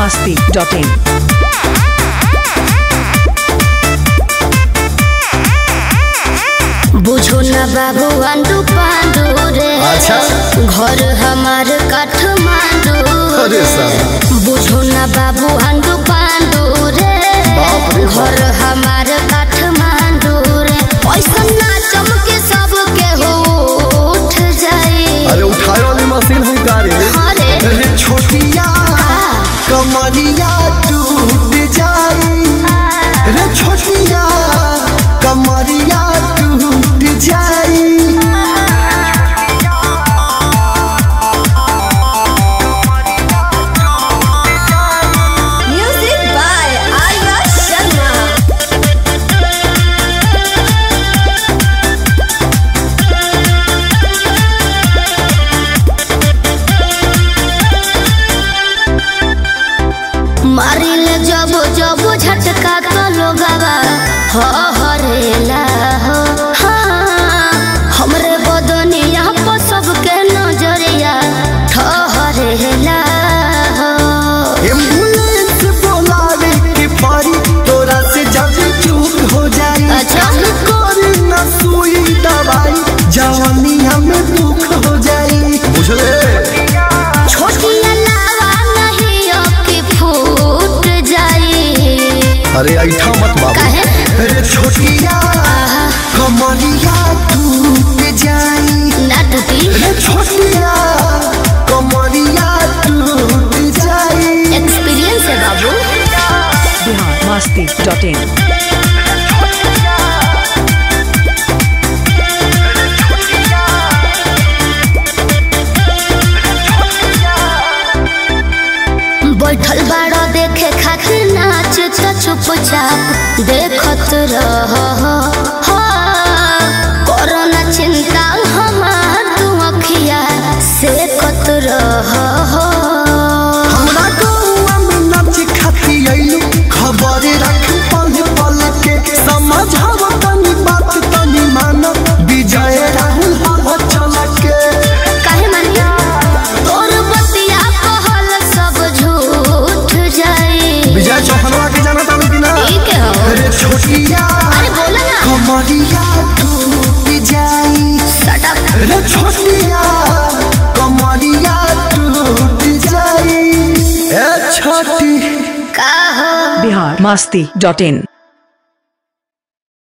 biharmasti.in। बुझो न बाबू आंडू पांडू रे। अच्छा घर हमार काठमांडू अरे बुझो न बाबू आंडू पांडू रे। घर हमार काठमांडू रे। पैसा ना चमके सबके हो उठ जाए। अरे उठाए वाली मशीन है गाड़ी। अरे छोटिया कमरिया टूट जाए रे छोटिया कमरिया टूट जाए। Music by Arya Sharma. मारिल जब जब झटका तो लोगवा हो हरेला हो। हाँ हमरे बदनिया पर सबके नजरिया ठहरेला हो। एम्बुलेंस बुलावे के पारी तोरा से जब चूक हो जाए। अच्छा। कोरी न सुई दवाई जवानिया में दुख हो जाए। बुझले छोटिया लावा नहीं अबकी फूट जाई। अरे ऐठा मत बाबू। काहे? अरे छोटिया कमरिया टूट जाए ना टूटी। अरे छोटिया कमरिया टूट जाए। एक्सपीरियंस है बाबू। biharmasti.in। बैठल बाड़ा देखे खातिर नाच तो चुपचाप देखत रह। कोरोना चिंता हमार तू अखिया से कत रह। हमरा गौआ में नाच खाती आइलू खबर रख पल पल के समझाव तनी बात तनी मानो विजय राहुल हम चल के। काहे मानिया तोर बतिया कहल सब झूठ जाई। विजय चौहनवा के जाना तानी कि ना। ठीक है हो। अरे छोटिया अरे बोला ना। कमरिया टूट जाई। Shut up. अरे छोटिया कमरिया टूट जाई। ए छोटी का हो। biharmasti.in।